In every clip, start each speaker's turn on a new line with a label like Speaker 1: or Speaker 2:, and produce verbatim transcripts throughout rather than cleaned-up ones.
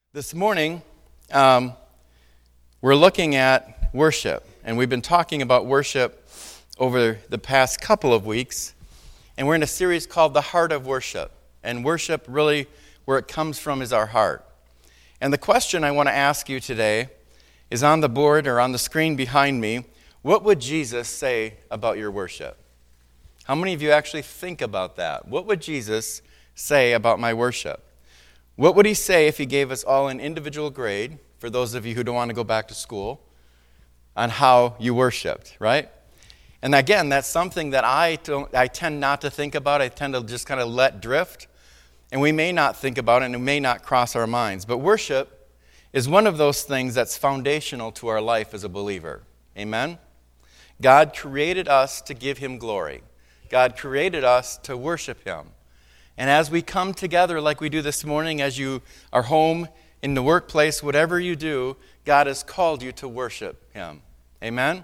Speaker 1: This morning, um, we're looking at worship, and we've been talking about worship over the past couple of weeks, and we're in a series called The Heart of Worship, and worship really, where it comes from, is our heart. And the question I want to ask you today is on the board or on the screen behind me. What would Jesus say about your worship? How many of you actually think about that? What would Jesus say about my worship? What would he say if he gave us all an individual grade, for those of you who don't want to go back to school, on how you worshiped, right? And again, that's something that I don't, I tend not to think about. I tend to just kind of let drift. And we may not think about it, and it may not cross our minds. But worship is one of those things that's foundational to our life as a believer. Amen? God created us to give him glory. God created us to worship him. And as we come together like we do this morning, as you are home, in the workplace, whatever you do, God has called you to worship him. Amen?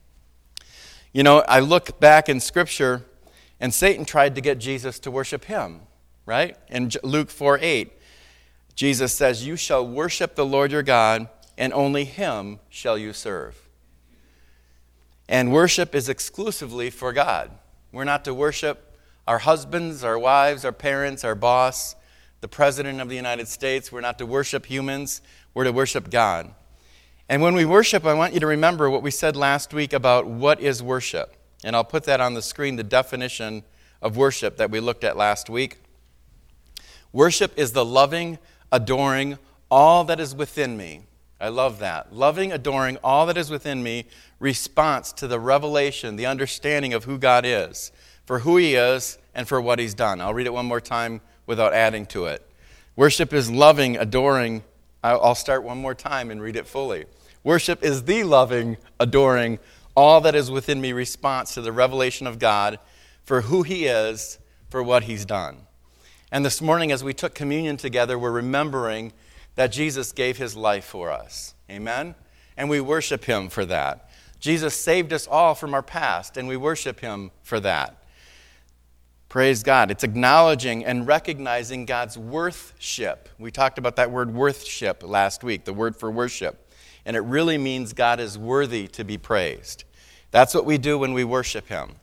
Speaker 1: You know, I look back in Scripture, and Satan tried to get Jesus to worship him, right? In Luke four eight, Jesus says, "You shall worship the Lord your God, and only him shall you serve." And worship is exclusively for God. We're not to worship our husbands, our wives, our parents, our boss, the President of the United States. We're not to worship humans. We're to worship God. And when we worship, I want you to remember what we said last week about what is worship. And I'll put that on the screen, the definition of worship that we looked at last week. Worship is the loving, adoring all that is within me. I love that. Loving, adoring all that is within me, response to the revelation, the understanding of who God is, for who he is, and for what he's done. I'll read it one more time without adding to it. Worship is loving, adoring. I'll start one more time and read it fully. Worship is the loving, adoring, all that is within me response to the revelation of God for who he is, for what he's done. And this morning as we took communion together, we're remembering that Jesus gave his life for us. Amen? And we worship him for that. Jesus saved us all from our past, and we worship him for that. Praise God. It's acknowledging and recognizing God's worthship. We talked about that word worthship last week, the word for worship. And it really means God is worthy to be praised. That's what we do when we worship him.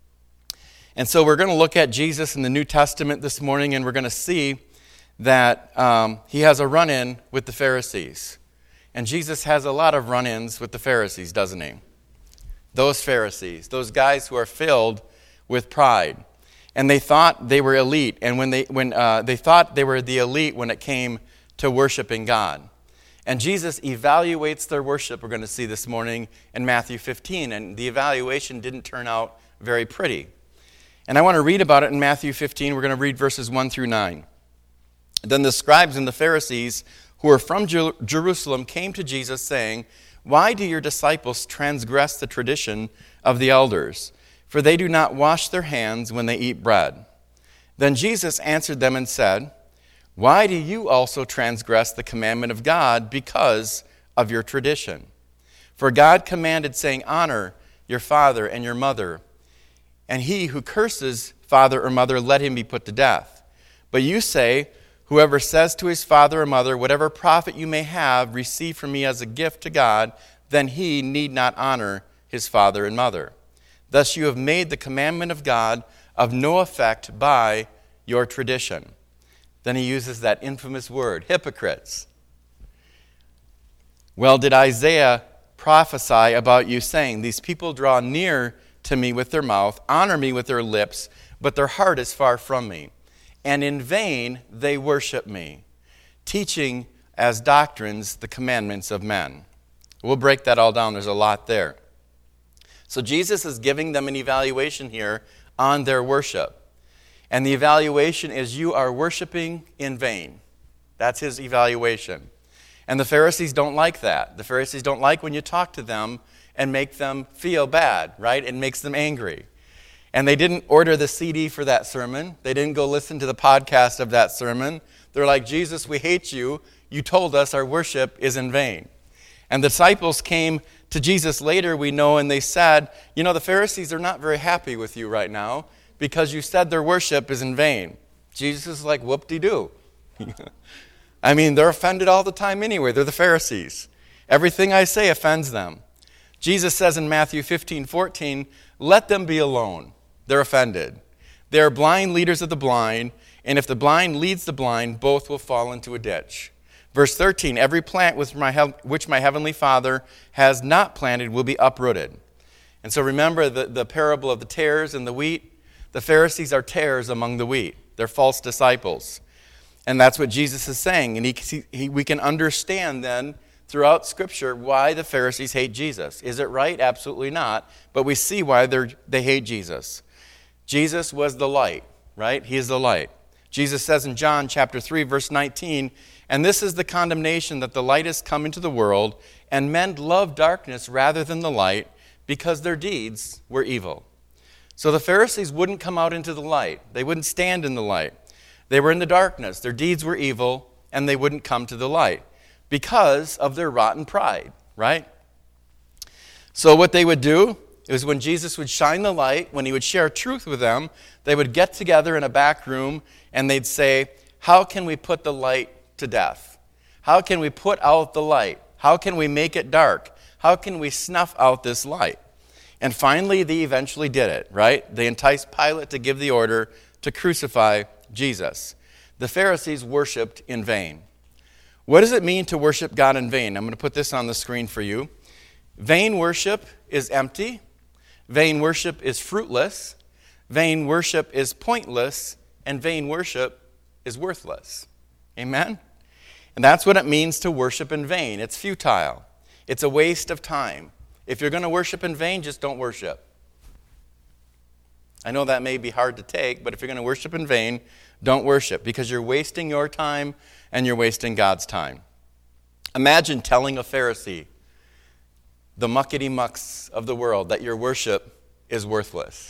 Speaker 1: And so we're going to look at Jesus in the New Testament this morning, and we're going to see that um, he has a run-in with the Pharisees. And Jesus has a lot of run-ins with the Pharisees, doesn't he? Those Pharisees, those guys who are filled with pride. And they thought they were elite, and when they when uh, they thought they were the elite when it came to worshiping God. And Jesus evaluates their worship, we're going to see this morning in Matthew fifteen, and the evaluation didn't turn out very pretty. And I want to read about it in Matthew fifteen. We're going to read verses one through nine. Then the scribes and the Pharisees, who were from Jer- Jerusalem, came to Jesus, saying, "Why do your disciples transgress the tradition of the elders? For they do not wash their hands when they eat bread." Then Jesus answered them and said, "Why do you also transgress the commandment of God because of your tradition? For God commanded, saying, 'Honor your father and your mother,' and he who curses father or mother, let him be put to death. But you say, 'Whoever says to his father or mother, whatever profit you may have, receive from me as a gift to God, then he need not honor his father and mother. Thus you have made the commandment of God of no effect by your tradition.'" Then he uses that infamous word, hypocrites. "Well, did Isaiah prophesy about you, saying, 'These people draw near to me with their mouth, honor me with their lips, but their heart is far from me. And in vain they worship me, teaching as doctrines the commandments of men.'" We'll break that all down. There's a lot there. So Jesus is giving them an evaluation here on their worship. And the evaluation is, you are worshiping in vain. That's his evaluation. And the Pharisees don't like that. The Pharisees don't like when you talk to them and make them feel bad, right? It makes them angry. And they didn't order the C D for that sermon. They didn't go listen to the podcast of that sermon. They're like, "Jesus, we hate you. You told us our worship is in vain." And the disciples came to Jesus later, we know, and they said, "You know, the Pharisees are not very happy with you right now because you said their worship is in vain." Jesus is like, whoop-de-doo. I mean, they're offended all the time anyway. They're the Pharisees. Everything I say offends them. Jesus says in Matthew fifteen fourteen, let them be alone. They're offended. They are blind leaders of the blind, and if the blind leads the blind, both will fall into a ditch. Verse thirteen, every plant which my, which my heavenly Father has not planted will be uprooted. And so remember the, the parable of the tares and the wheat. The Pharisees are tares among the wheat. They're false disciples. And that's what Jesus is saying. And he, he, we can understand then throughout Scripture why the Pharisees hate Jesus. Is it right? Absolutely not. But we see why they're, they hate Jesus. Jesus was the light, right? He is the light. Jesus says in John chapter three, verse nineteen, and this is the condemnation that the light has come into the world, and men love darkness rather than the light, because their deeds were evil. So the Pharisees wouldn't come out into the light. They wouldn't stand in the light. They were in the darkness. Their deeds were evil, and they wouldn't come to the light because of their rotten pride, right? So what they would do is when Jesus would shine the light, when he would share truth with them, they would get together in a back room, and they'd say, how can we put the light to death? How can we put out the light? How can we make it dark? How can we snuff out this light? And finally, they eventually did it, right? They enticed Pilate to give the order to crucify Jesus. The Pharisees worshiped in vain. What does it mean to worship God in vain? I'm going to put this on the screen for you. Vain worship is empty. Vain worship is fruitless. Vain worship is pointless. And vain worship is worthless. Amen? And that's what it means to worship in vain. It's futile. It's a waste of time. If you're going to worship in vain, just don't worship. I know that may be hard to take, but if you're going to worship in vain, don't worship, because you're wasting your time and you're wasting God's time. Imagine telling a Pharisee, the muckety-mucks of the world, that your worship is worthless.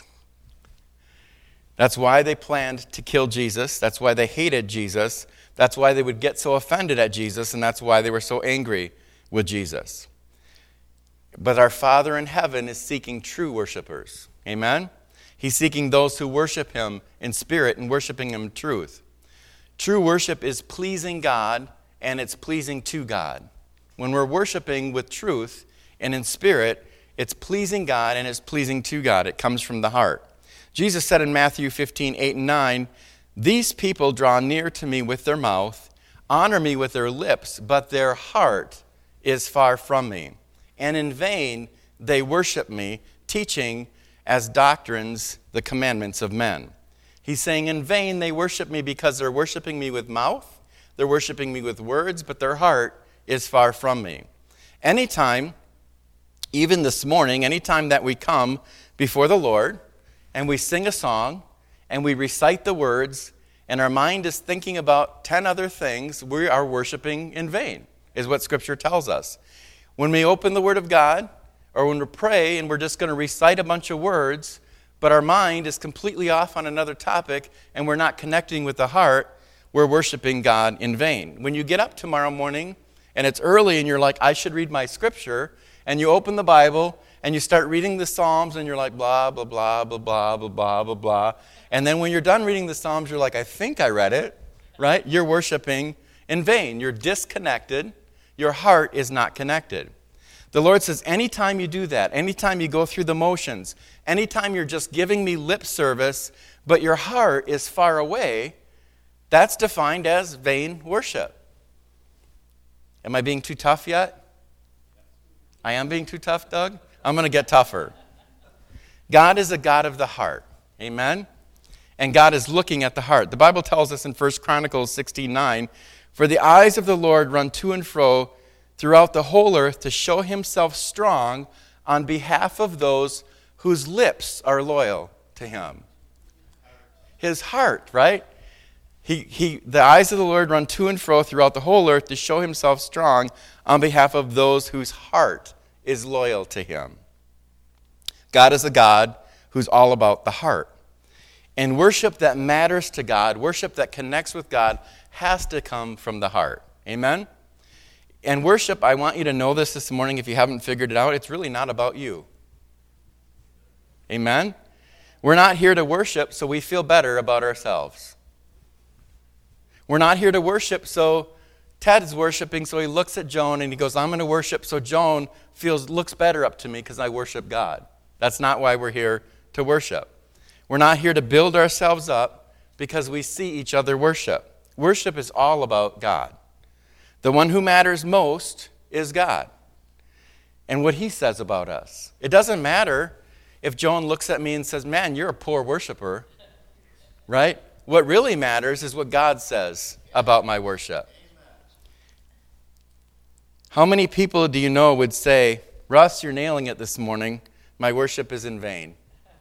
Speaker 1: That's why they planned to kill Jesus. That's why they hated Jesus. That's why they would get so offended at Jesus, and that's why they were so angry with Jesus. But our Father in heaven is seeking true worshipers. Amen? He's seeking those who worship him in spirit and worshiping him in truth. True worship is pleasing God, and it's pleasing to God. When we're worshiping with truth and in spirit, it's pleasing God and it's pleasing to God. It comes from the heart. Jesus said in Matthew fifteen, eight and nine, these people draw near to me with their mouth, honor me with their lips, but their heart is far from me. And in vain they worship me, teaching as doctrines the commandments of men. He's saying in vain they worship me because they're worshiping me with mouth, they're worshiping me with words, but their heart is far from me. Anytime, even this morning, anytime that we come before the Lord and we sing a song and we recite the words and our mind is thinking about ten other things, we are worshiping in vain, is what Scripture tells us. When we open the Word of God, or when we pray and we're just going to recite a bunch of words, but our mind is completely off on another topic and we're not connecting with the heart, we're worshiping God in vain. When you get up tomorrow morning and it's early and you're like, I should read my Scripture, and you open the Bible and you start reading the Psalms and you're like, blah, blah, blah, blah, blah, blah, blah, blah, blah. And then when you're done reading the Psalms, you're like, I think I read it, right? You're worshiping in vain. You're disconnected. Your heart is not connected. The Lord says, anytime you do that, anytime you go through the motions, anytime you're just giving me lip service, but your heart is far away, that's defined as vain worship. Am I being too tough yet? I am being too tough, Doug? I'm going to get tougher. God is a God of the heart. Amen? And God is looking at the heart. The Bible tells us in First Chronicles sixteen nine, for the eyes of the Lord run to and fro throughout the whole earth to show himself strong on behalf of those whose lips are loyal to him. His heart, right? He, he, the eyes of the Lord run to and fro throughout the whole earth to show himself strong on behalf of those whose heart is loyal to him. God is a God who's all about the heart. And worship that matters to God, worship that connects with God, has to come from the heart. Amen? And worship, I want you to know this this morning if you haven't figured it out, it's really not about you. Amen? We're not here to worship so we feel better about ourselves. We're not here to worship so Ted is worshiping, so he looks at Joan and he goes, I'm going to worship so Joan feels looks better up to me because I worship God. That's not why we're here to worship. We're not here to build ourselves up because we see each other worship. Worship is all about God. The one who matters most is God and what he says about us. It doesn't matter if Joan looks at me and says, man, you're a poor worshiper, right? What really matters is what God says about my worship. How many people do you know would say, Russ, you're nailing it this morning. My worship is in vain.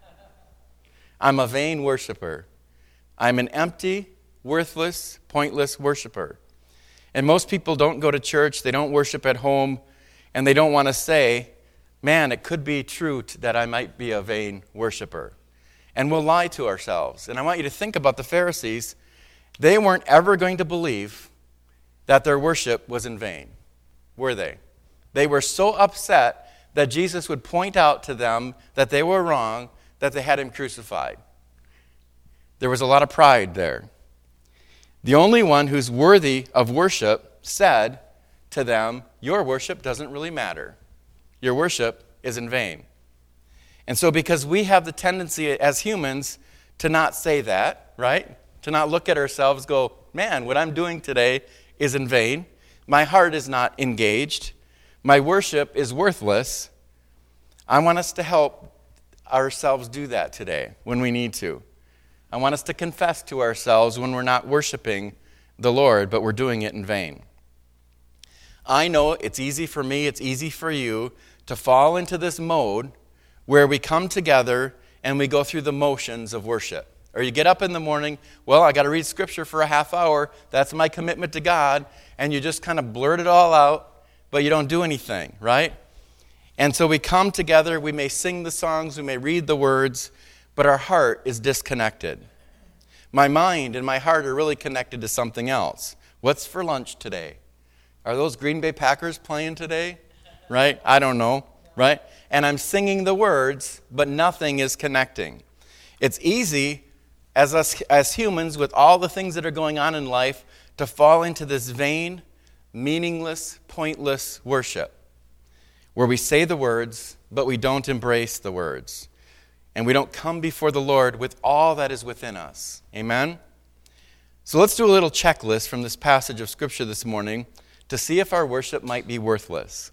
Speaker 1: I'm a vain worshiper. I'm an empty, worthless, pointless worshiper. And most people don't go to church, they don't worship at home, and they don't want to say, man, it could be true that I might be a vain worshiper. And we'll lie to ourselves. And I want you to think about the Pharisees. They weren't ever going to believe that their worship was in vain, were they? They were so upset that Jesus would point out to them that they were wrong, that they had him crucified. There was a lot of pride there. The only one who's worthy of worship said to them, your worship doesn't really matter. Your worship is in vain. And so because we have the tendency as humans to not say that, right? To not look at ourselves, go, man, what I'm doing today is in vain. My heart is not engaged. My worship is worthless. I want us to help ourselves do that today when we need to. I want us to confess to ourselves when we're not worshiping the Lord, but we're doing it in vain. I know it's easy for me, it's easy for you to fall into this mode where we come together and we go through the motions of worship. Or you get up in the morning, well, I got to read Scripture for a half hour. That's my commitment to God. And you just kind of blurt it all out, but you don't do anything, right? And so we come together, we may sing the songs, we may read the words, but our heart is disconnected. My mind and my heart are really connected to something else. What's for lunch today? Are those Green Bay Packers playing today? Right? I don't know, right? And I'm singing the words, but nothing is connecting. It's easy as us as humans with all the things that are going on in life to fall into this vain, meaningless, pointless worship where we say the words, but we don't embrace the words. And we don't come before the Lord with all that is within us. Amen? So let's do a little checklist from this passage of Scripture this morning to see if our worship might be worthless.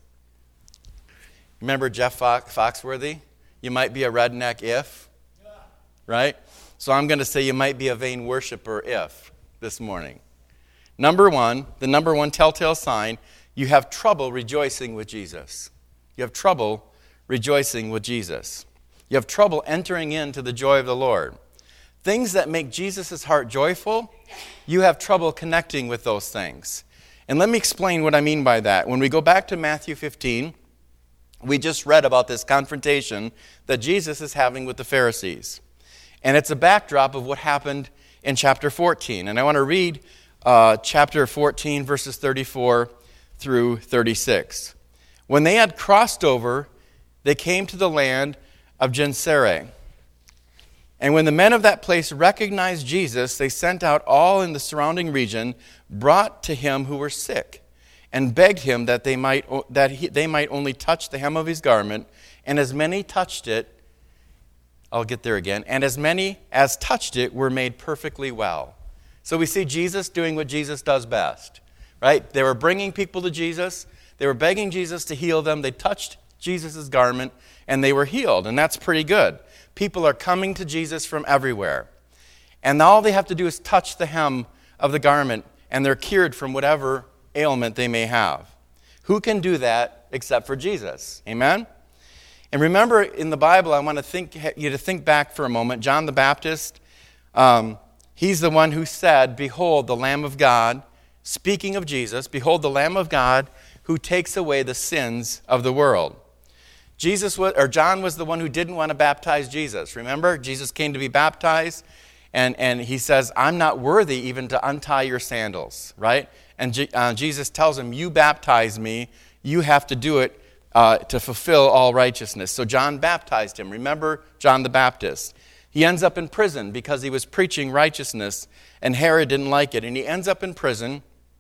Speaker 1: Remember Jeff Foxworthy? You might be a redneck if, right? So I'm going to say you might be a vain worshiper if this morning. Number one, the number one telltale sign, you have trouble rejoicing with Jesus. You have trouble rejoicing with Jesus. You have trouble entering into the joy of the Lord. Things that make Jesus' heart joyful, you have trouble connecting with those things. And let me explain what I mean by that. When we go back to Matthew fifteen, we just read about this confrontation that Jesus is having with the Pharisees. And it's a backdrop of what happened in chapter fourteen. And I want to read uh, chapter fourteen, verses thirty-four through thirty-six. When they had crossed over, they came to the land of Gennesaret. And when the men of that place recognized Jesus, they sent out all in the surrounding region, brought to him who were sick, and begged him that they might that he, they might only touch the hem of his garment. And as many touched it, I'll get there again, and as many as touched it were made perfectly well. So we see Jesus doing what Jesus does best, right? They were bringing people to Jesus. They were begging Jesus to heal them. They touched Jesus' garment, and they were healed, and that's pretty good. People are coming to Jesus from everywhere. And all they have to do is touch the hem of the garment, and they're cured from whatever ailment they may have. Who can do that except for Jesus? Amen? And remember, in the Bible, I want to think you to think back for a moment. John the Baptist, um, he's the one who said, "Behold, the Lamb of God," speaking of Jesus, "Behold, the Lamb of God who takes away the sins of the world." Jesus was, or John was the one who didn't want to baptize Jesus. Remember, Jesus came to be baptized, and, and he says, "I'm not worthy even to untie your sandals," right? And G, uh, Jesus tells him, "You baptize me, you have to do it uh, to fulfill all righteousness." So John baptized him. Remember John the Baptist. He ends up in prison because he was preaching righteousness, and Herod didn't like it. And he ends up in prison,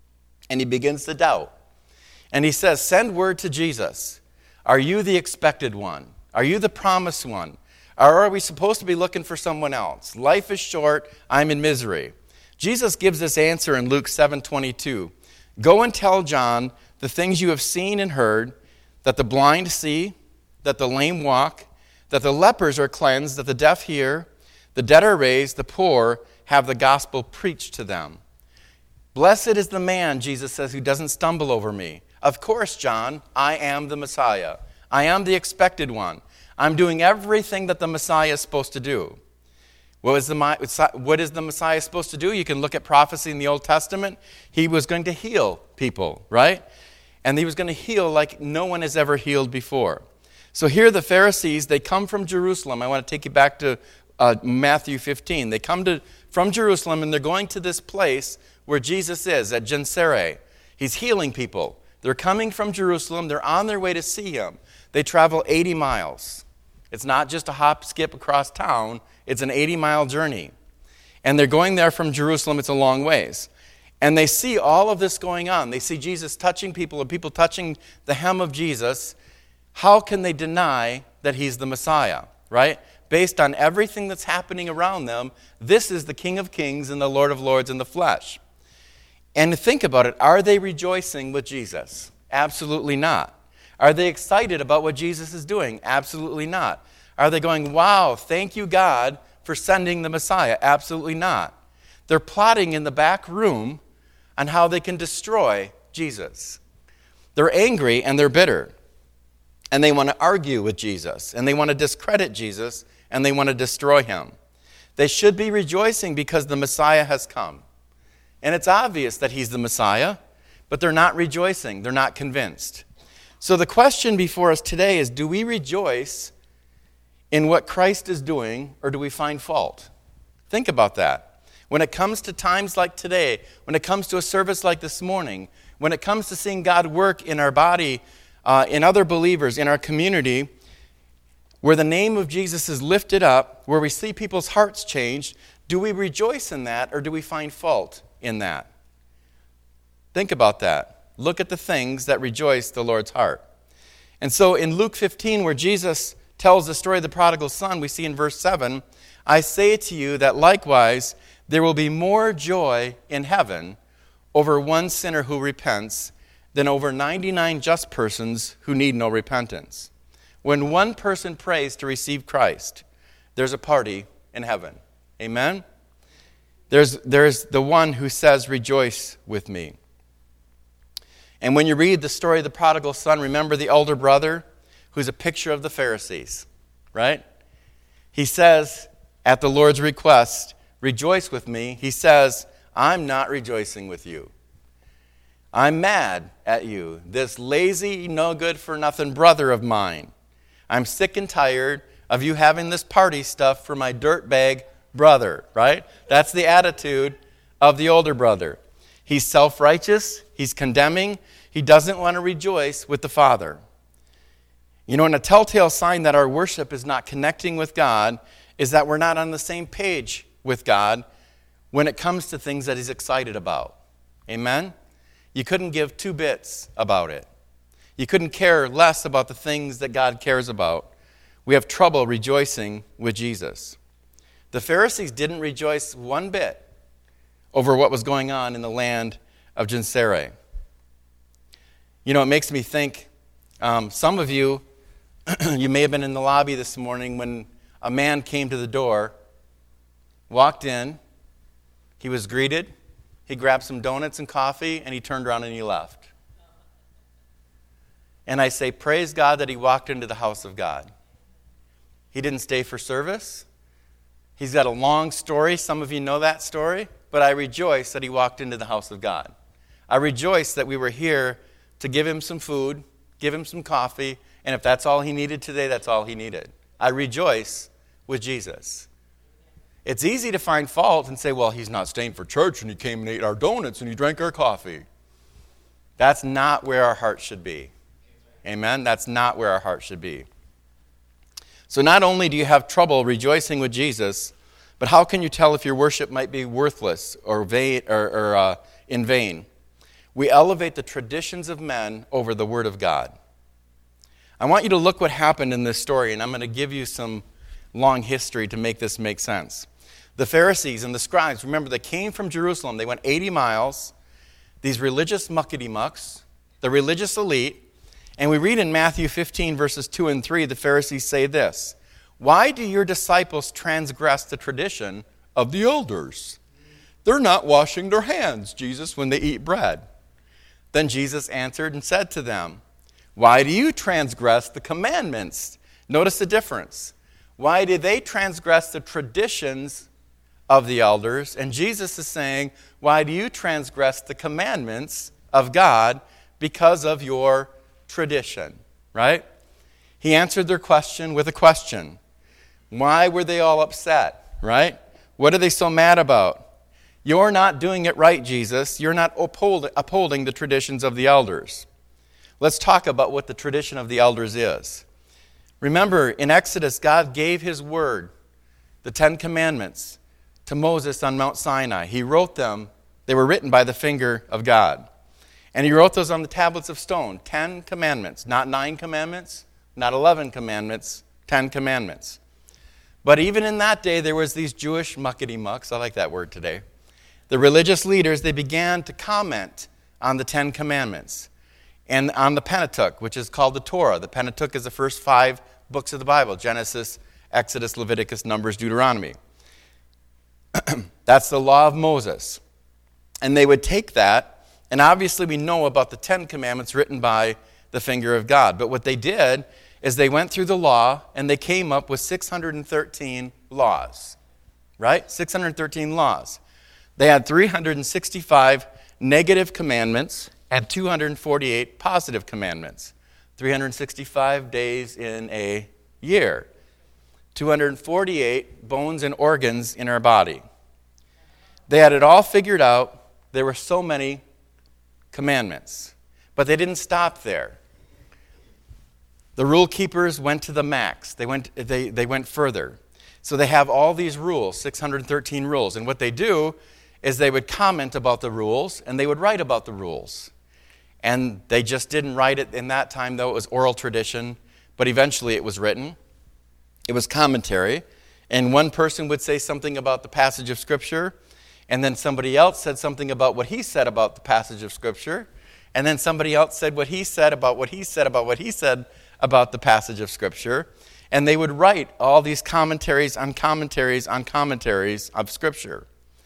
Speaker 1: And he begins to doubt. And he says, send word to Jesus. Are you the expected one? Are you the promised one? Or are we supposed to be looking for someone else? Life is short. I'm in misery. Jesus gives this answer in Luke seven twenty-two. Go and tell John the things you have seen and heard, that the blind see, that the lame walk, that the lepers are cleansed, that the deaf hear, the dead are raised, the poor have the gospel preached to them. Blessed is the man, Jesus says, who doesn't stumble over me. Of course, John, I am the Messiah. I am the expected one. I'm doing everything that the Messiah is supposed to do. What is, the, what is the Messiah supposed to do? You can look at prophecy in the Old Testament. He was going to heal people, right? And he was going to heal like no one has ever healed before. So here the Pharisees, they come from Jerusalem. I want to take you back to uh, Matthew fifteen. They come to from Jerusalem, and they're going to this place where Jesus is, at Gennesaret. He's healing people. They're coming from Jerusalem. They're on their way to see him. They travel eighty miles. It's not just a hop, skip across town. It's an eighty-mile journey. And they're going there from Jerusalem. It's a long ways. And they see all of this going on. They see Jesus touching people and people touching the hem of Jesus. How can they deny that he's the Messiah, right? Based on everything that's happening around them, this is the King of Kings and the Lord of Lords in the flesh. And think about it. Are they rejoicing with Jesus? Absolutely not. Are they excited about what Jesus is doing? Absolutely not. Are they going, wow, thank you, God, for sending the Messiah? Absolutely not. They're plotting in the back room on how they can destroy Jesus. They're angry and they're bitter. And they want to argue with Jesus. And they want to discredit Jesus. And they want to destroy him. They should be rejoicing because the Messiah has come. And it's obvious that he's the Messiah, but they're not rejoicing. They're not convinced. So the question before us today is, do we rejoice in what Christ is doing, or do we find fault? Think about that. When it comes to times like today, when it comes to a service like this morning, when it comes to seeing God work in our body, uh, in other believers, in our community, where the name of Jesus is lifted up, where we see people's hearts changed, do we rejoice in that, or do we find fault in that? Think about that. Look at the things that rejoice the Lord's heart. And so in Luke fifteen, where Jesus tells the story of the prodigal son, we see in verse seven, I say to you that likewise there will be more joy in heaven over one sinner who repents than over ninety-nine just persons who need no repentance. When one person prays to receive Christ, there's a party in heaven. Amen? There's, there's the one who says, rejoice with me. And when you read the story of the prodigal son, remember the elder brother who's a picture of the Pharisees, right? He says, at the Lord's request, rejoice with me. He says, I'm not rejoicing with you. I'm mad at you, this lazy, no-good-for-nothing brother of mine. I'm sick and tired of you having this party stuff for my dirtbag brother, right? That's the attitude of the older brother. He's self-righteous. He's condemning. He doesn't want to rejoice with the Father. You know, and a telltale sign that our worship is not connecting with God is that we're not on the same page with God when it comes to things that he's excited about. Amen? You couldn't give two bits about it. You couldn't care less about the things that God cares about. We have trouble rejoicing with Jesus. The Pharisees didn't rejoice one bit over what was going on in the land of Gennesaret. You know, it makes me think, um, some of you, you may have been in the lobby this morning when a man came to the door, walked in, he was greeted, he grabbed some donuts and coffee, and he turned around and he left. And I say, praise God that he walked into the house of God. He didn't stay for service. He's got a long story. Some of you know that story. But I rejoice that he walked into the house of God. I rejoice that we were here to give him some food, give him some coffee, and if that's all he needed today, that's all he needed. I rejoice with Jesus. It's easy to find fault and say, well, he's not staying for church, and he came and ate our donuts, and he drank our coffee. That's not where our heart should be. Amen? That's not where our heart should be. So not only do you have trouble rejoicing with Jesus, but how can you tell if your worship might be worthless or vain or, or uh, in vain? We elevate the traditions of men over the Word of God. I want you to look what happened in this story, and I'm going to give you some long history to make this make sense. The Pharisees and the scribes, remember, they came from Jerusalem. They went eighty miles, these religious muckety-mucks, the religious elite. And we read in Matthew fifteen, verses two and three, the Pharisees say this, "Why do your disciples transgress the tradition of the elders? They're not washing their hands, Jesus, when they eat bread." Then Jesus answered and said to them, "Why do you transgress the commandments?" Notice the difference. Why did they transgress the traditions of the elders? And Jesus is saying, why do you transgress the commandments of God because of your tradition, right? He answered their question with a question. Why were they all upset, right? What are they so mad about? You're not doing it right, Jesus. You're not uphold, upholding the traditions of the elders. Let's talk about what the tradition of the elders is. Remember, in Exodus, God gave his word, the Ten Commandments, to Moses on Mount Sinai. He wrote them. They were written by the finger of God. And he wrote those on the tablets of stone. Ten commandments. Not nine commandments, not eleven commandments, ten commandments. But even in that day, there was these Jewish muckety-mucks. I like that word today. The religious leaders, they began to comment on the Ten Commandments and on the Pentateuch, which is called the Torah. The Pentateuch is the first five books of the Bible: Genesis, Exodus, Leviticus, Numbers, Deuteronomy. That's the law of Moses. And they would take that, and obviously we know about the Ten Commandments written by the finger of God. But what they did is they went through the law, and they came up with six hundred thirteen laws, right? six hundred thirteen laws. They had three hundred sixty-five negative commandments and two hundred forty-eight positive commandments. three hundred sixty-five days in a year. two hundred forty-eight bones and organs in our body. They had it all figured out. There were so many commandments. But they didn't stop there. The rule keepers went to the max. They went, they, they went further. So they have all these rules, six hundred thirteen rules. And what they do is they would comment about the rules, and they would write about the rules. And they just didn't write it in that time, though. It was oral tradition. But eventually it was written. It was commentary. And one person would say something about the passage of Scripture, and then somebody else said something about what he said about the passage of Scripture, and then somebody else said what he said about what he said about what he said about the passage of Scripture. And they would write all these commentaries on commentaries on commentaries of Scripture.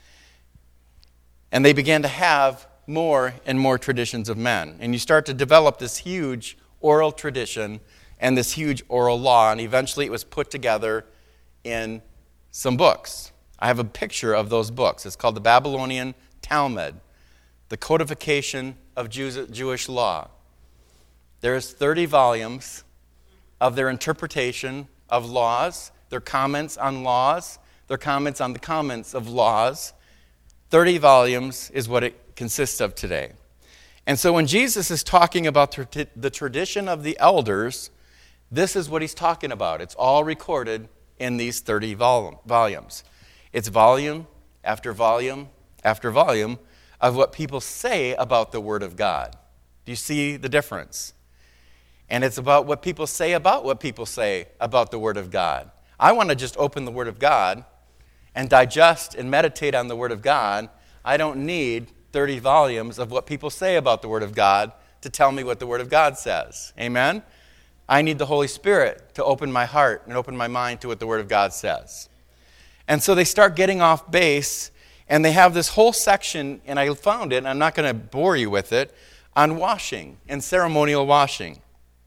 Speaker 1: And they began to have more and more traditions of men. And you start to develop this huge oral tradition and this huge oral law, and eventually it was put together in some books. I have a picture of those books. It's called the Babylonian Talmud, the codification of Jewish law. There's thirty volumes of their interpretation of laws, their comments on laws, their comments on the comments of laws. thirty volumes is what it consists of today. And so when Jesus is talking about the tradition of the elders, this is what he's talking about. It's all recorded in these thirty volumes. It's volume after volume after volume of what people say about the Word of God. Do you see the difference? And it's about what people say about what people say about the Word of God. I want to just open the Word of God and digest and meditate on the Word of God. I don't need thirty volumes of what people say about the Word of God to tell me what the Word of God says. Amen? I need the Holy Spirit to open my heart and open my mind to what the Word of God says. And so they start getting off base, and they have this whole section, and I found it, and I'm not going to bore you with it, on washing and ceremonial washing.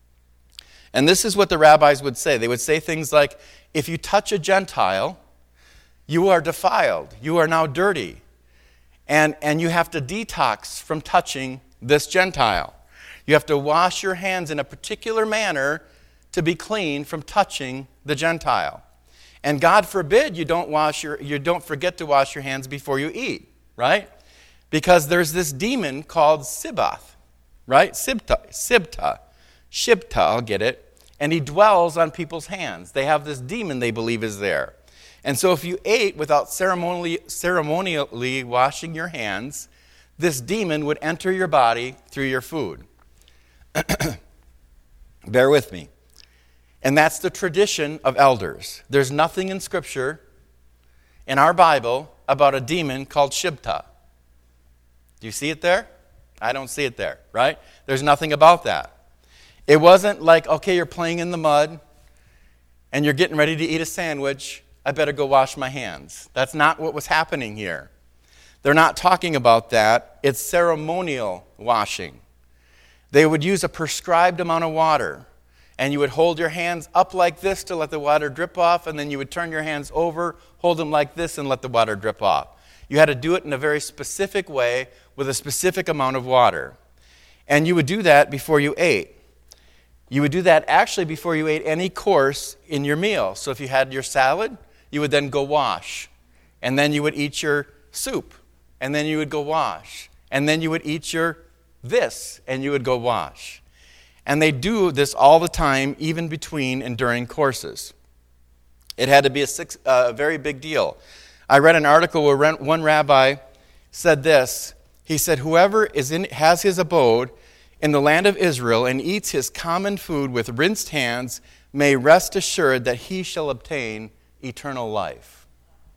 Speaker 1: And this is what the rabbis would say. They would say things like, if you touch a Gentile, you are defiled. You are now dirty. And, and you have to detox from touching this Gentile. You have to wash your hands in a particular manner to be clean from touching the Gentile. And God forbid you don't wash your you don't forget to wash your hands before you eat, right? Because there's this demon called Sibath, right? Sibta, Sibta, Shibta, I'll get it. And he dwells on people's hands. They have this demon they believe is there. And so if you ate without ceremonially, ceremonially washing your hands, this demon would enter your body through your food. Bear with me. And that's the tradition of elders. There's nothing in Scripture, in our Bible, about a demon called Shibta. Do you see it there? I don't see it there, right? There's nothing about that. It wasn't like, okay, you're playing in the mud, and you're getting ready to eat a sandwich. I better go wash my hands. That's not what was happening here. They're not talking about that. It's ceremonial washing. They would use a prescribed amount of water, and you would hold your hands up like this to let the water drip off, and then you would turn your hands over, hold them like this, and let the water drip off. You had to do it in a very specific way with a specific amount of water. And you would do that before you ate. You would do that actually before you ate any course in your meal. So if you had your salad, you would then go wash. And then you would eat your soup. And then you would go wash. And then you would eat your this, and you would go wash. And they do this all the time, even between and during courses. It had to be a six, uh, very big deal. I read an article where one rabbi said this. He said, whoever is in, has his abode in the land of Israel and eats his common food with rinsed hands may rest assured that he shall obtain eternal life.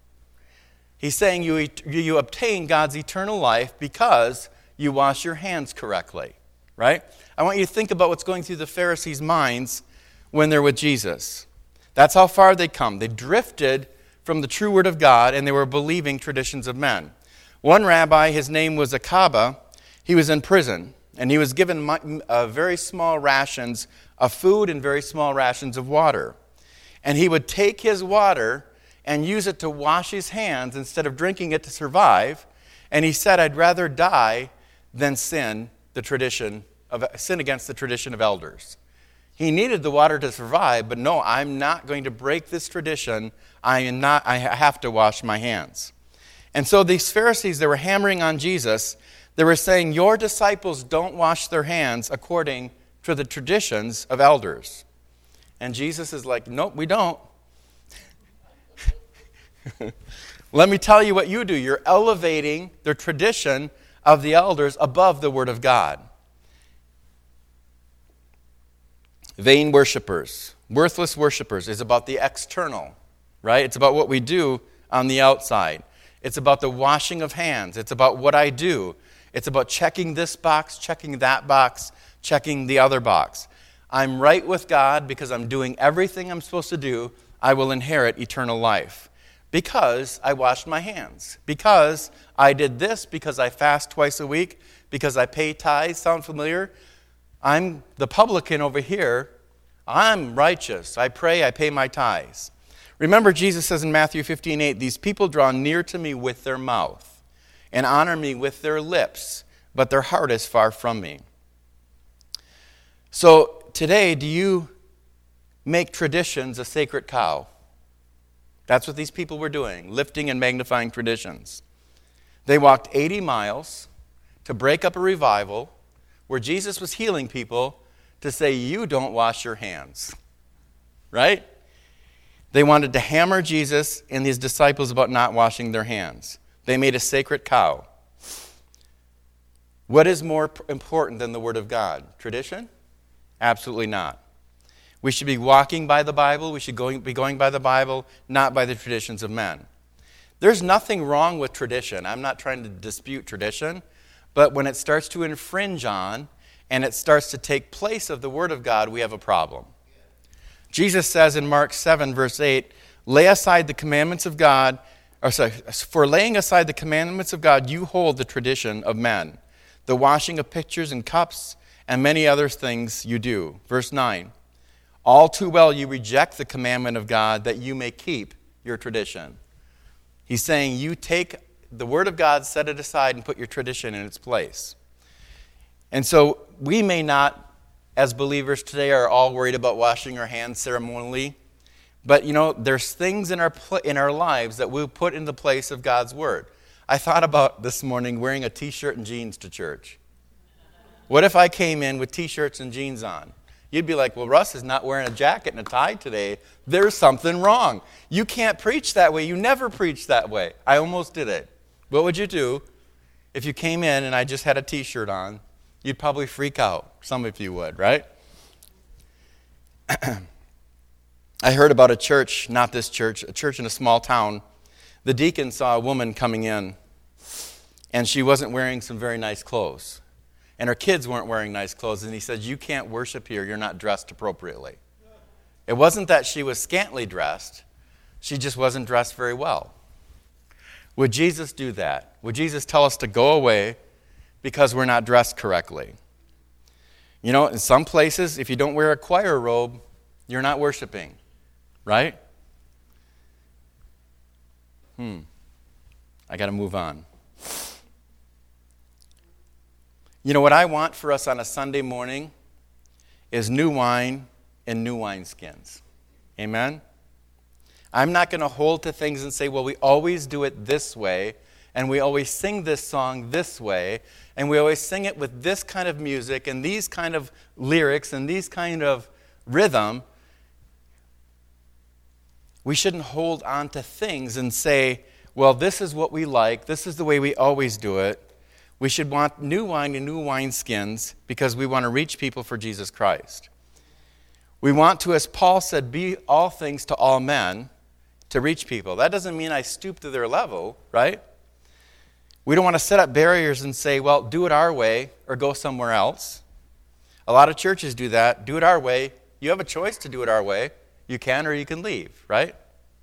Speaker 1: He's saying you, you obtain God's eternal life because you wash your hands correctly, right? I want you to think about what's going through the Pharisees' minds when they're with Jesus. That's how far they come. They drifted from the true word of God, and they were believing traditions of men. One rabbi, his name was Akaba, he was in prison, and he was given uh, very small rations of food and very small rations of water. And he would take his water and use it to wash his hands instead of drinking it to survive. And he said, I'd rather die than sin the tradition of sin against the tradition of elders. He needed the water to survive, but no, I'm not going to break this tradition. I am not. I have to wash my hands. And so these Pharisees, they were hammering on Jesus. They were saying, your disciples don't wash their hands according to the traditions of elders. And Jesus is like, nope, we don't. Let me tell you what you do. You're elevating the tradition of the elders above the Word of God. Vain worshipers, worthless worshipers is about the external, right? It's about what we do on the outside. It's about the washing of hands. It's about what I do. It's about checking this box, checking that box, checking the other box. I'm right with God because I'm doing everything I'm supposed to do. I will inherit eternal life because I washed my hands, because I did this, because I fast twice a week, because I pay tithes. Sound familiar? I'm the publican over here. I'm righteous. I pray, I pay my tithes. Remember, Jesus says in Matthew fifteen eight, these people draw near to me with their mouth and honor me with their lips, but their heart is far from me. So today, do you make traditions a sacred cow? That's what these people were doing, lifting and magnifying traditions. They walked eighty miles to break up a revival where Jesus was healing people to say, you don't wash your hands, right? They wanted to hammer Jesus and his disciples about not washing their hands. They made a sacred cow. What is more important than the Word of God? Tradition? Absolutely not. We should be walking by the Bible. We should be going by the Bible, not by the traditions of men. There's nothing wrong with tradition. I'm not trying to dispute tradition. But when it starts to infringe on and it starts to take place of the Word of God, we have a problem. Jesus says in Mark seven, verse eight, lay aside the commandments of God, or sorry, for laying aside the commandments of God, you hold the tradition of men, the washing of pitchers and cups, and many other things you do. Verse nine, all too well you reject the commandment of God that you may keep your tradition. He's saying you take the Word of God, set it aside, and put your tradition in its place. And so we may not, as believers today, are all worried about washing our hands ceremonially. But, you know, there's things in our in our lives that we'll put in the place of God's Word. I thought about this morning wearing a T-shirt and jeans to church. What if I came in with T-shirts and jeans on? You'd be like, well, Russ is not wearing a jacket and a tie today. There's something wrong. You can't preach that way. You never preach that way. I almost did it. What would you do? if you came in and I just had a t-shirt on, you'd probably freak out. Some of you would, right? I heard about a church, not this church, a church in a small town. The deacon saw a woman coming in, and she wasn't wearing some very nice clothes. And her kids weren't wearing nice clothes, and he said, you can't worship here, you're not dressed appropriately. It wasn't that she was scantily dressed, she just wasn't dressed very well. Would Jesus do that? Would Jesus tell us to go away because we're not dressed correctly? You know, in some places, if you don't wear a choir robe, you're not worshiping, right? Hmm. I got to move on. You know, what I want for us on a Sunday morning is new wine and new wineskins. Amen? I'm not going to hold to things and say, well, we always do it this way, and we always sing this song this way, and we always sing it with this kind of music and these kind of lyrics and these kind of rhythm. We shouldn't hold on to things and say, well, this is what we like, this is the way we always do it. We should want new wine and new wineskins because we want to reach people for Jesus Christ. We want to, as Paul said, be all things to all men to reach people. That doesn't mean I stoop to their level, right? We don't want to set up barriers and say, well, do it our way or go somewhere else. A lot of churches do that. Do it our way. You have a choice to do it our way. You can or you can leave, right?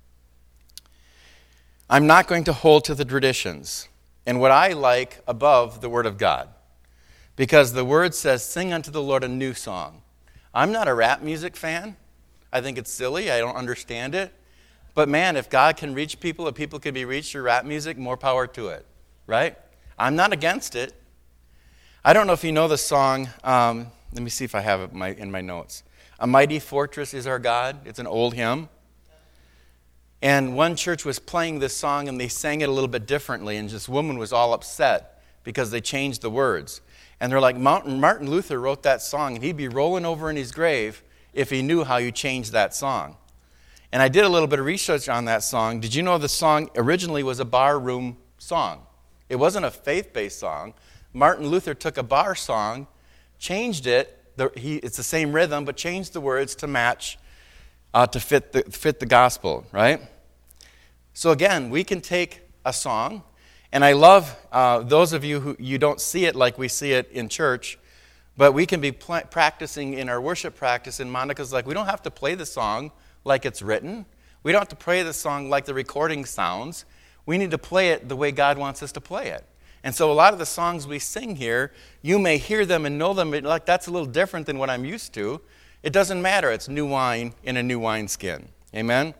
Speaker 1: I'm not going to hold to the traditions and what I like above the Word of God. Because the Word says, sing unto the Lord a new song. I'm not a rap music fan. I think it's silly. I don't understand it. But man, if God can reach people, if people can be reached through rap music, more power to it, right? I'm not against it. I don't know if you know the song. Um, let me see if I have it in my, in my notes. A Mighty Fortress is Our God. It's an old hymn. And one church was playing this song, and they sang it a little bit differently, and this woman was all upset because they changed the words. And they're like, Martin, Martin Luther wrote that song, and he'd be rolling over in his grave if he knew how you changed that song. And I did a little bit of research on that song. Did you know the song originally was a bar room song? It wasn't a faith-based song. Martin Luther took a bar song, changed it. The, he, it's the same rhythm, but changed the words to match Uh, to fit the, fit the gospel, right? So again, we can take a song, and I love uh, those of you who you don't see it like we see it in church, but we can be pl- practicing in our worship practice, and Monica's like, we don't have to play the song like it's written. We don't have to play the song like the recording sounds. We need to play it the way God wants us to play it. And so a lot of the songs we sing here, you may hear them and know them, but like that's a little different than what I'm used to. It doesn't matter. It's new wine in a new wineskin. Amen?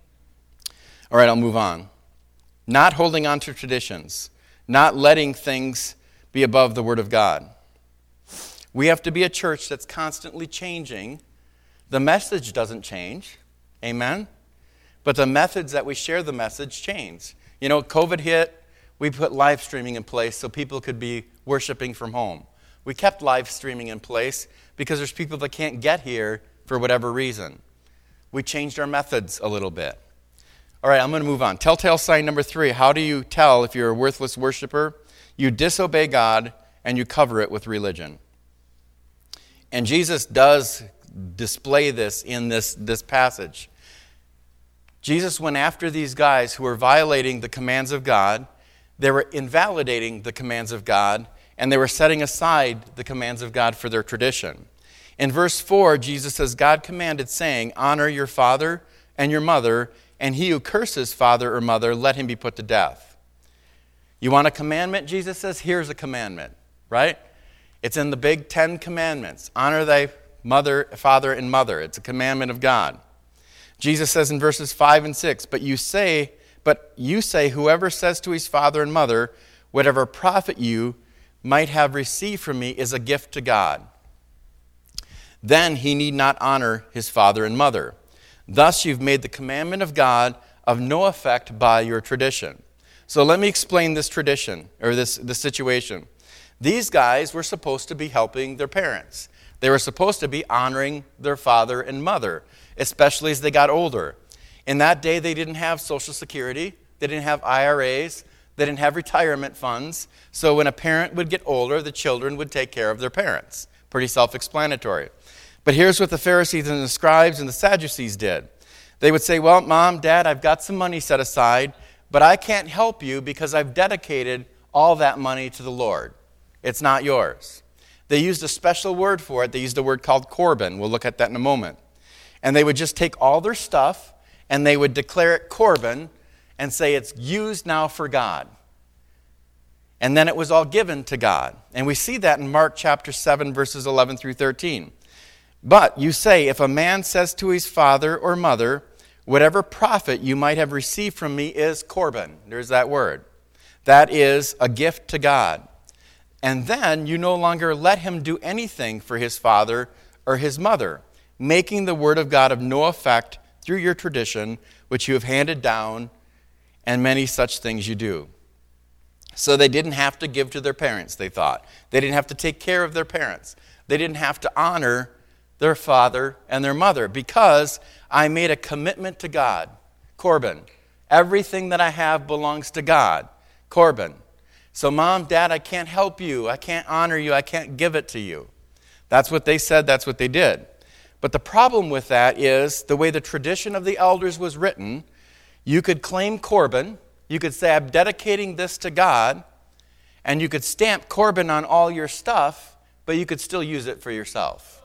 Speaker 1: All right, I'll move on. Not holding on to traditions. Not letting things be above the Word of God. We have to be a church that's constantly changing. The message doesn't change. Amen? But the methods that we share the message change. You know, COVID hit. We put live streaming in place so people could be worshiping from home. We kept live streaming in place because there's people that can't get here for whatever reason. We changed our methods a little bit. All right, I'm going to move on. Telltale sign number three. How do you tell if you're a worthless worshiper? You disobey God and you cover it with religion. And Jesus does display this in this, this passage. Jesus went after these guys who were violating the commands of God. They were invalidating the commands of God. And they were setting aside the commands of God for their tradition. In verse four, Jesus says, God commanded, saying, honor your father and your mother, and he who curses father or mother, let him be put to death. You want a commandment? Jesus says, here's a commandment, right? It's in the big Ten Commandments. Honor thy mother, father, and mother. It's a commandment of God. Jesus says in verses five and six, but you say, but you say, whoever says to his father and mother, whatever profit you might have received from me is a gift to God. Then he need not honor his father and mother. Thus you've made the commandment of God of no effect by your tradition. So let me explain this tradition, or this, this situation. These guys were supposed to be helping their parents. They were supposed to be honoring their father and mother, especially as they got older. In that day, they didn't have Social Security. They didn't have I R As. They didn't have retirement funds. So when a parent would get older, the children would take care of their parents. Pretty self-explanatory. But here's what the Pharisees and the scribes and the Sadducees did. They would say, well, Mom, Dad, I've got some money set aside, but I can't help you because I've dedicated all that money to the Lord. It's not yours. They used a special word for it. They used a word called Corban. We'll look at that in a moment. And they would just take all their stuff and they would declare it Corban and say it's used now for God. And then it was all given to God. And we see that in Mark chapter seven, verses eleven through thirteen. But you say, if a man says to his father or mother, whatever profit you might have received from me is Corban. There's that word. That is a gift to God. And then you no longer let him do anything for his father or his mother, making the word of God of no effect through your tradition, which you have handed down, and many such things you do. So they didn't have to give to their parents, they thought. They didn't have to take care of their parents. They didn't have to honor their father and their mother because I made a commitment to God. Corban. Everything that I have belongs to God. Corban. So Mom, Dad, I can't help you. I can't honor you. I can't give it to you. That's what they said. That's what they did. But the problem with that is the way the tradition of the elders was written, you could claim Corban. You could say, I'm dedicating this to God. And you could stamp Corban on all your stuff, but you could still use it for yourself.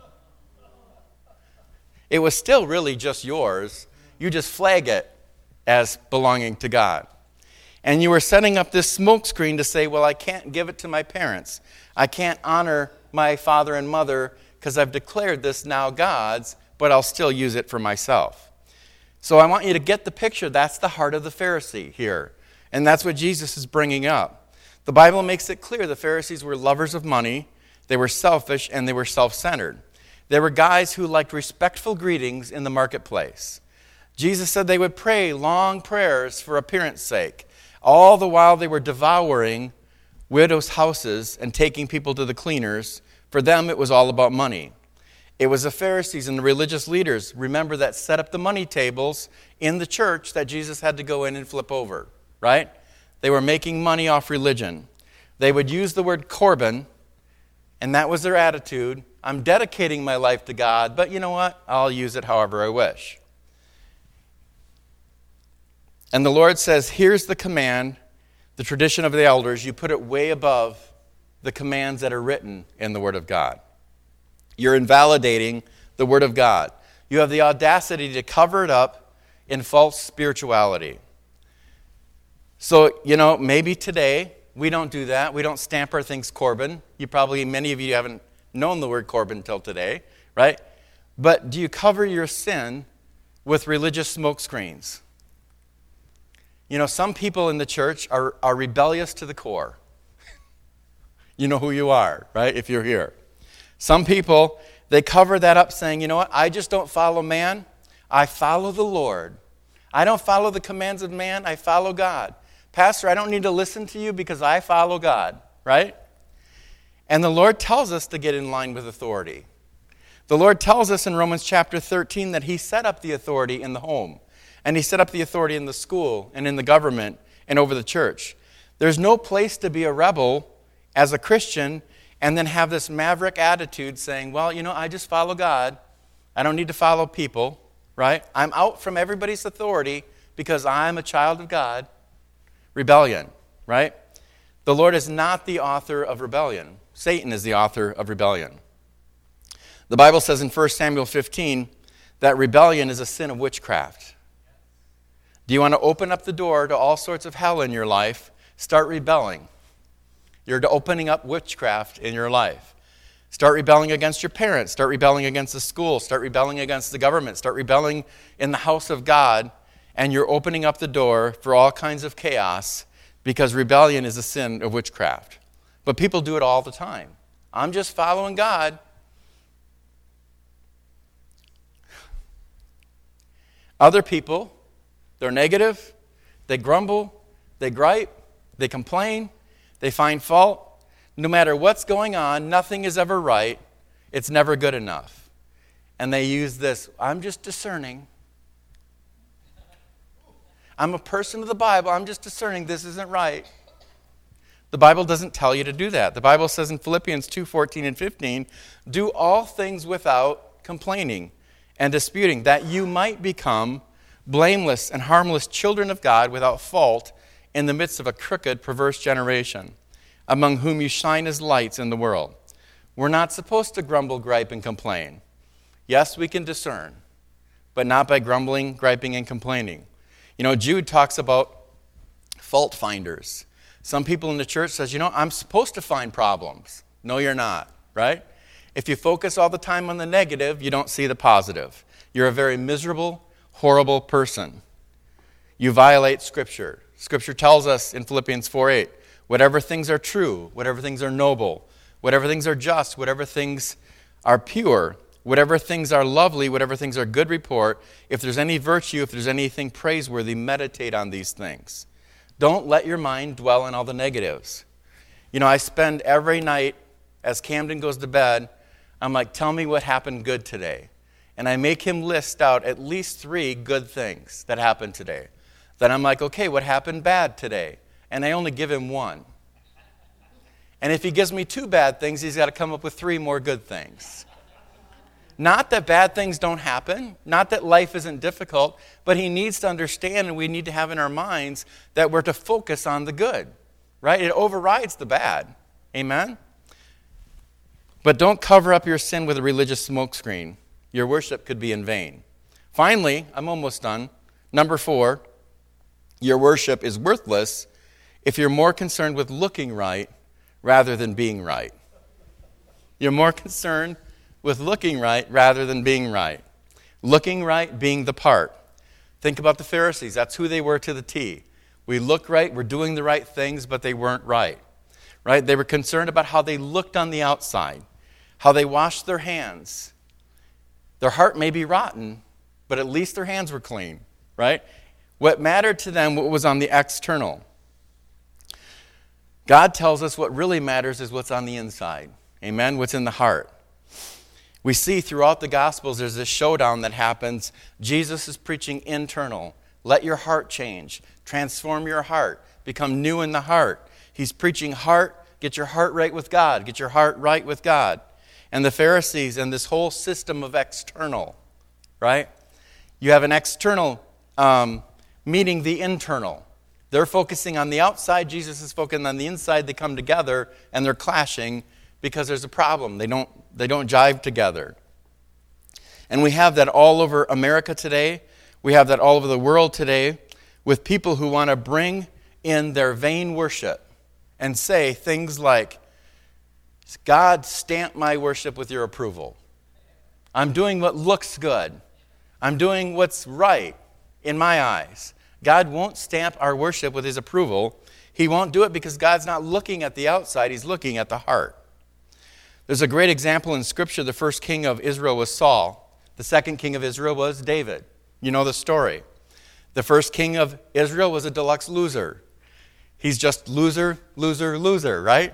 Speaker 1: It was still really just yours. You just flag it as belonging to God. And you were setting up this smokescreen to say, well, I can't give it to my parents. I can't honor my father and mother because I've declared this now God's, but I'll still use it for myself. So I want you to get the picture. That's the heart of the Pharisee here. And that's what Jesus is bringing up. The Bible makes it clear the Pharisees were lovers of money, they were selfish, and they were self-centered. They were guys who liked respectful greetings in the marketplace. Jesus said they would pray long prayers for appearance sake. All the while they were devouring widows' houses and taking people to the cleaners. For them, it was all about money. It was the Pharisees and the religious leaders, remember, that set up the money tables in the church that Jesus had to go in and flip over, right? They were making money off religion. They would use the word Corban, and that was their attitude. I'm dedicating my life to God, but you know what? I'll use it however I wish. And the Lord says, here's the command, the tradition of the elders. You put it way above the commands that are written in the Word of God. You're invalidating the Word of God. You have the audacity to cover it up in false spirituality. So, you know, maybe today we don't do that. We don't stamp our things Corban. You probably, many of you haven't known the word Corban until today, right? But do you cover your sin with religious smokescreens? You know, some people in the church are, are rebellious to the core. You know who you are, right, if you're here. Some people, they cover that up saying, you know what, I just don't follow man, I follow the Lord. I don't follow the commands of man, I follow God. Pastor, I don't need to listen to you because I follow God, right? And the Lord tells us to get in line with authority. The Lord tells us in Romans chapter thirteen that he set up the authority in the home. And he set up the authority in the school and in the government and over the church. There's no place to be a rebel as a Christian and then have this maverick attitude saying, well, you know, I just follow God. I don't need to follow people, right? I'm out from everybody's authority because I'm a child of God. Rebellion, right? The Lord is not the author of rebellion. Satan is the author of rebellion. The Bible says in First Samuel fifteen that rebellion is a sin of witchcraft. Do you want to open up the door to all sorts of hell in your life? Start rebelling. You're opening up witchcraft in your life. Start rebelling against your parents. Start rebelling against the school. Start rebelling against the government. Start rebelling in the house of God. And you're opening up the door for all kinds of chaos because rebellion is a sin of witchcraft. But people do it all the time. I'm just following God. Other people, they're negative, they grumble, they gripe, they complain, they find fault. No matter what's going on, nothing is ever right. It's never good enough. And they use this, I'm just discerning. I'm a person of the Bible, I'm just discerning this isn't right. The Bible doesn't tell you to do that. The Bible says in Philippians two fourteen and fifteen, do all things without complaining and disputing, that you might become blameless and harmless children of God without fault in the midst of a crooked, perverse generation, among whom you shine as lights in the world. We're not supposed to grumble, gripe, and complain. Yes, we can discern, but not by grumbling, griping, and complaining. You know, Jude talks about fault finders. Some people in the church says, you know, I'm supposed to find problems. No, you're not, right? If you focus all the time on the negative, you don't see the positive. You're a very miserable, horrible person. You violate Scripture. Scripture tells us in Philippians four eight, whatever things are true, whatever things are noble, whatever things are just, whatever things are pure, whatever things are lovely, whatever things are good report, if there's any virtue, if there's anything praiseworthy, meditate on these things. Don't let your mind dwell on all the negatives. You know, I spend every night, as Camden goes to bed, I'm like, tell me what happened good today. And I make him list out at least three good things that happened today. Then I'm like, okay, what happened bad today? And I only give him one. And if he gives me two bad things, he's got to come up with three more good things. Not that bad things don't happen, not that life isn't difficult, but he needs to understand, and we need to have in our minds that we're to focus on the good, right? It overrides the bad. Amen? But don't cover up your sin with a religious smokescreen. Your worship could be in vain. Finally, I'm almost done. Number four, your worship is worthless if you're more concerned with looking right rather than being right. You're more concerned with looking right rather than being right. Looking right being the part. Think about the Pharisees. That's who they were to the T. We look right, we're doing the right things, but they weren't right. Right? They were concerned about how they looked on the outside, how they washed their hands. Their heart may be rotten, but at least their hands were clean, right? What mattered to them what was on the external. God tells us what really matters is what's on the inside. Amen? What's in the heart. We see throughout the Gospels there's this showdown that happens. Jesus is preaching internal. Let your heart change. Transform your heart. Become new in the heart. He's preaching heart. Get your heart right with God. Get your heart right with God. And the Pharisees and this whole system of external, right? You have an external um, meeting the internal. They're focusing on the outside. Jesus is focusing on the inside. They come together and they're clashing because there's a problem. They don't, they don't jive together. And we have that all over America today. We have that all over the world today with people who want to bring in their vain worship and say things like, God, stamp my worship with your approval. I'm doing what looks good. I'm doing what's right in my eyes. God won't stamp our worship with his approval. He won't do it because God's not looking at the outside. He's looking at the heart. There's a great example in Scripture. The first king of Israel was Saul. The second king of Israel was David. You know the story. The first king of Israel was a deluxe loser. He's just loser, loser, loser, right?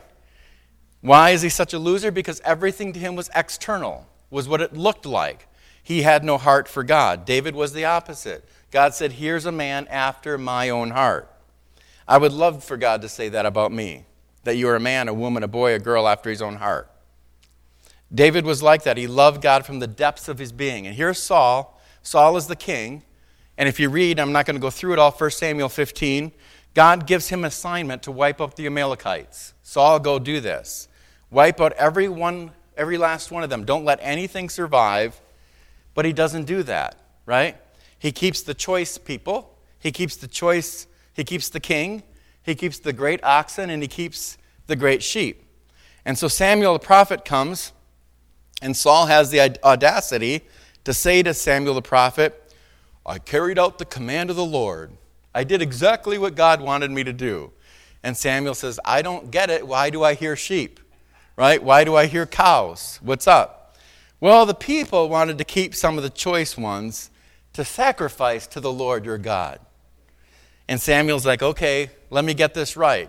Speaker 1: Why is he such a loser? Because everything to him was external, was what it looked like. He had no heart for God. David was the opposite. God said, here's a man after my own heart. I would love for God to say that about me, that you are a man, a woman, a boy, a girl after his own heart. David was like that. He loved God from the depths of his being. And here's Saul. Saul is the king. And if you read, I'm not going to go through it all, First Samuel fifteen, God gives him assignment to wipe out the Amalekites. Saul, go do this. Wipe out every one, every last one of them. Don't let anything survive. But he doesn't do that, right? He keeps the choice people. He keeps the choice, he keeps the king. He keeps the great oxen, and he keeps the great sheep. And so Samuel the prophet comes, and Saul has the audacity to say to Samuel the prophet, I carried out the command of the Lord. I did exactly what God wanted me to do. And Samuel says, I don't get it. Why do I hear sheep? Right? Why do I hear cows? What's up? Well, the people wanted to keep some of the choice ones to sacrifice to the Lord your God. And Samuel's like, okay, let me get this right.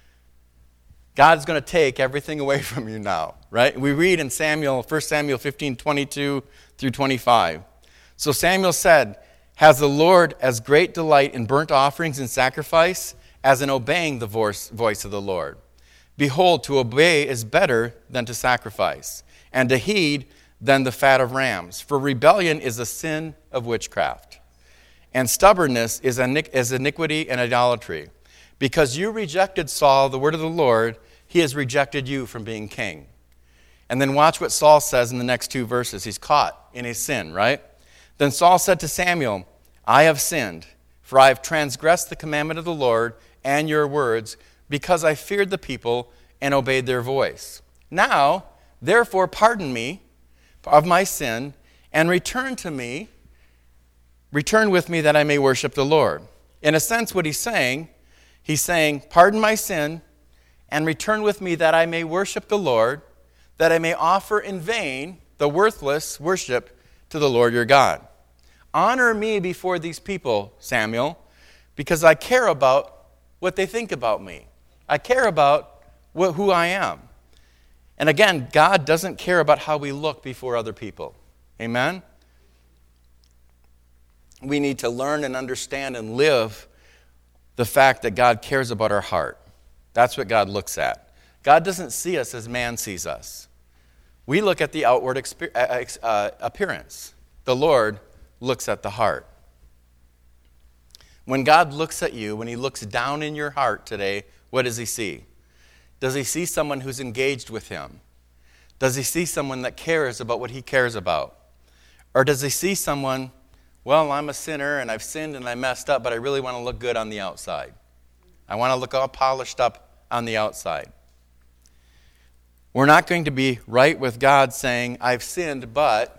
Speaker 1: God's going to take everything away from you now, right? We read in Samuel, First Samuel fifteen, twenty-two through twenty-five. So Samuel said, has the Lord as great delight in burnt offerings and sacrifice as in obeying the voice of the Lord? Behold, to obey is better than to sacrifice, and to heed than the fat of rams. For rebellion is a sin of witchcraft, and stubbornness is iniquity and idolatry. Because you rejected Saul, the word of the Lord, he has rejected you from being king. And then watch what Saul says in the next two verses. He's caught in a sin, right? Then Saul said to Samuel, I have sinned, for I have transgressed the commandment of the Lord and your words, because I feared the people and obeyed their voice. Now, therefore, pardon me of my sin, and return to me, return with me that I may worship the Lord. In a sense, what he's saying, he's saying, pardon my sin, and return with me that I may worship the Lord, that I may offer in vain the worthless worship to the Lord your God. Honor me before these people, Samuel, because I care about what they think about me. I care about what, who I am. And again, God doesn't care about how we look before other people. Amen? We need to learn and understand and live the fact that God cares about our heart. That's what God looks at. God doesn't see us as man sees us. We look at the outward exper- uh, appearance. The Lord looks at the heart. When God looks at you, when he looks down in your heart today, what does he see? Does he see someone who's engaged with him? Does he see someone that cares about what he cares about? Or does he see someone, well, I'm a sinner and I've sinned and I messed up, but I really want to look good on the outside. I want to look all polished up on the outside. We're not going to be right with God saying, I've sinned, but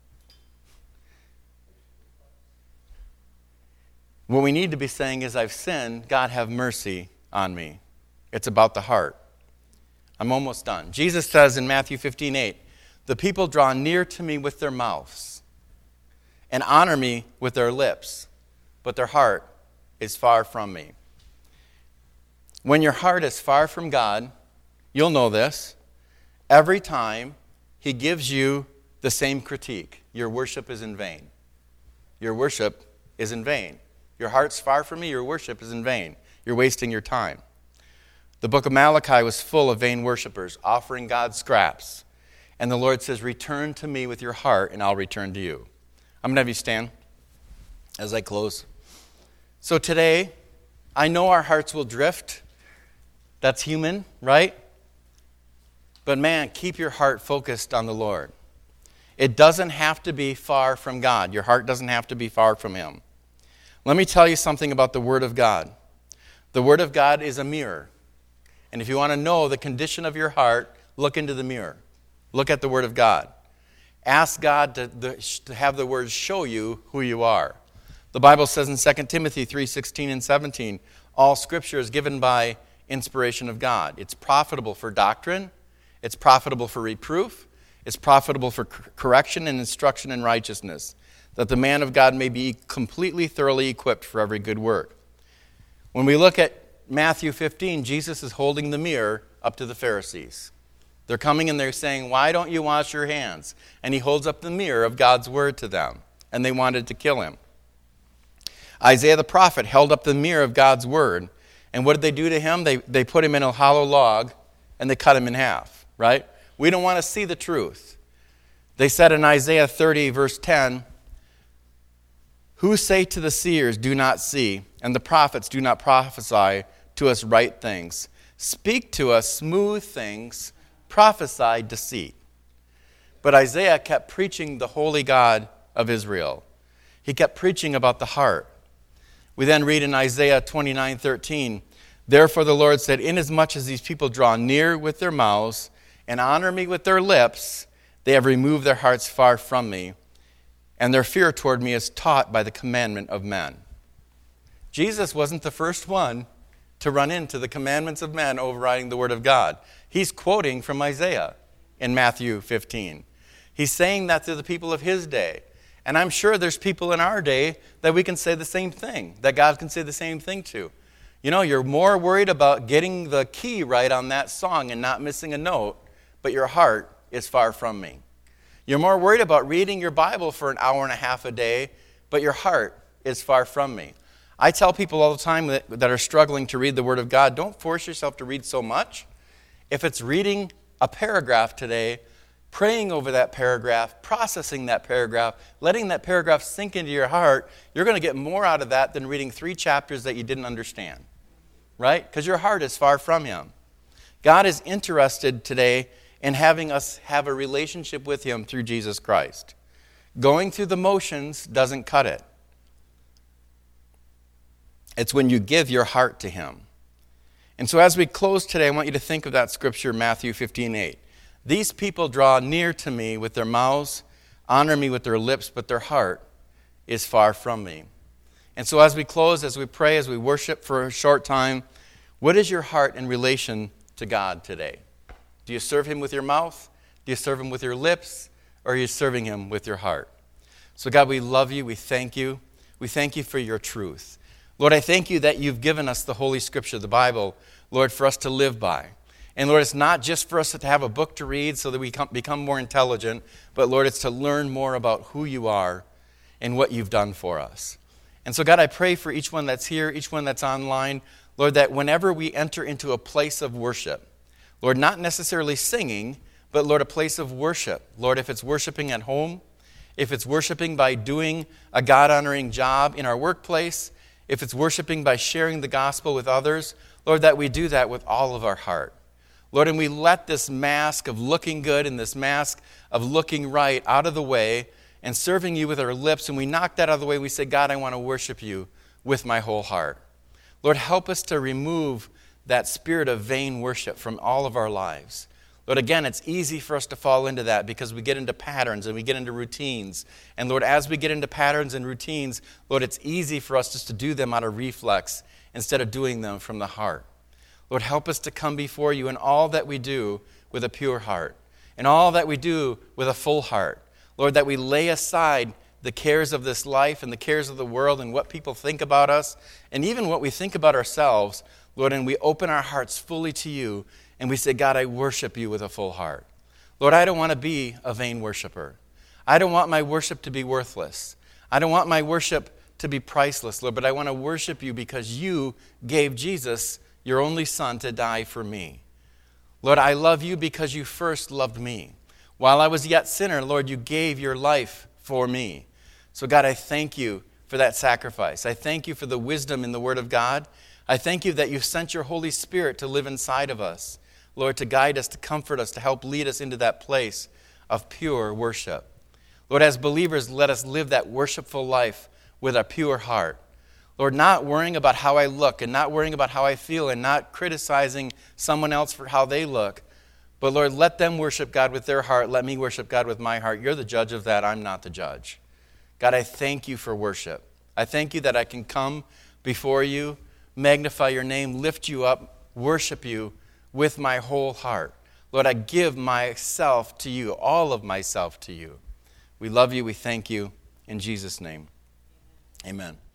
Speaker 1: what we need to be saying is, I've sinned, God have mercy on me. It's about the heart. I'm almost done. Jesus says in Matthew fifteen eight, the people draw near to me with their mouths and honor me with their lips, but their heart is far from me. When your heart is far from God, you'll know this. Every time he gives you the same critique, your worship is in vain. Your worship is in vain. Your heart's far from me, your worship is in vain. You're wasting your time. The book of Malachi was full of vain worshipers offering God scraps. And the Lord says, return to me with your heart and I'll return to you. I'm going to have you stand as I close. So today, I know our hearts will drift. That's human, right? But man, keep your heart focused on the Lord. It doesn't have to be far from God. Your heart doesn't have to be far from him. Let me tell you something about the Word of God. The Word of God is a mirror. And if you want to know the condition of your heart, look into the mirror. Look at the Word of God. Ask God to, to have the Word show you who you are. The Bible says in Second Timothy three sixteen and seventeen, all Scripture is given by inspiration of God. It's profitable for doctrine. It's profitable for reproof. It's profitable for correction and instruction in righteousness, that the man of God may be completely, thoroughly equipped for every good work. When we look at Matthew fifteen, Jesus is holding the mirror up to the Pharisees. They're coming and they're saying, why don't you wash your hands? And he holds up the mirror of God's word to them, and they wanted to kill him. Isaiah the prophet held up the mirror of God's word, and what did they do to him? They, they put him in a hollow log, and they cut him in half, right? We don't want to see the truth. They said in Isaiah thirty, verse ten, who say to the seers, do not see, and the prophets do not prophesy to us right things. Speak to us smooth things, prophesy deceit. But Isaiah kept preaching the holy God of Israel. He kept preaching about the heart. We then read in Isaiah twenty-nine thirteen, therefore the Lord said, inasmuch as these people draw near with their mouths and honor me with their lips, they have removed their hearts far from me, and their fear toward me is taught by the commandment of men. Jesus wasn't the first one to run into the commandments of men overriding the word of God. He's quoting from Isaiah in Matthew fifteen. He's saying that to the people of his day. And I'm sure there's people in our day that we can say the same thing, that God can say the same thing to. You know, you're more worried about getting the key right on that song and not missing a note, but your heart is far from me. You're more worried about reading your Bible for an hour and a half a day, but your heart is far from me. I tell people all the time that, that are struggling to read the Word of God, don't force yourself to read so much. If it's reading a paragraph today, praying over that paragraph, processing that paragraph, letting that paragraph sink into your heart, you're going to get more out of that than reading three chapters that you didn't understand, right? Because your heart is far from Him. God is interested today in having us have a relationship with Him through Jesus Christ. Going through the motions doesn't cut it. It's when you give your heart to Him. And so as we close today, I want you to think of that scripture, Matthew fifteen eight. These people draw near to me with their mouths, honor me with their lips, but their heart is far from me. And so as we close, as we pray, as we worship for a short time, what is your heart in relation to God today? Do you serve Him with your mouth? Do you serve Him with your lips? Or are you serving Him with your heart? So God, we love you. We thank you. We thank you for your truth. Lord, I thank you that you've given us the Holy Scripture, the Bible, Lord, for us to live by. And Lord, it's not just for us to have a book to read so that we become more intelligent, but Lord, it's to learn more about who you are and what you've done for us. And so God, I pray for each one that's here, each one that's online, Lord, that whenever we enter into a place of worship, Lord, not necessarily singing, but Lord, a place of worship. Lord, if it's worshiping at home, if it's worshiping by doing a God-honoring job in our workplace, if it's worshiping by sharing the gospel with others, Lord, that we do that with all of our heart. Lord, and we let this mask of looking good and this mask of looking right out of the way and serving you with our lips, and we knock that out of the way. We say, God, I want to worship you with my whole heart. Lord, help us to remove that spirit of vain worship from all of our lives. Lord, again, it's easy for us to fall into that because we get into patterns and we get into routines. And Lord, as we get into patterns and routines, Lord, it's easy for us just to do them out of reflex instead of doing them from the heart. Lord, help us to come before you in all that we do with a pure heart, in all that we do with a full heart. Lord, that we lay aside the cares of this life and the cares of the world and what people think about us and even what we think about ourselves, Lord, and we open our hearts fully to you and we say, God, I worship you with a full heart. Lord, I don't want to be a vain worshiper. I don't want my worship to be worthless. I don't want my worship to be priceless, Lord, but I want to worship you because you gave Jesus, your only Son, to die for me. Lord, I love you because you first loved me. While I was yet sinner, Lord, you gave your life for me. So God, I thank you for that sacrifice. I thank you for the wisdom in the Word of God. I thank you that you sent your Holy Spirit to live inside of us, Lord, to guide us, to comfort us, to help lead us into that place of pure worship. Lord, as believers, let us live that worshipful life with a pure heart. Lord, not worrying about how I look and not worrying about how I feel and not criticizing someone else for how they look. But Lord, let them worship God with their heart. Let me worship God with my heart. You're the judge of that. I'm not the judge. God, I thank you for worship. I thank you that I can come before you, magnify your name, lift you up, worship you with my whole heart. Lord, I give myself to you, all of myself to you. We love you. We thank you. In Jesus' name, amen.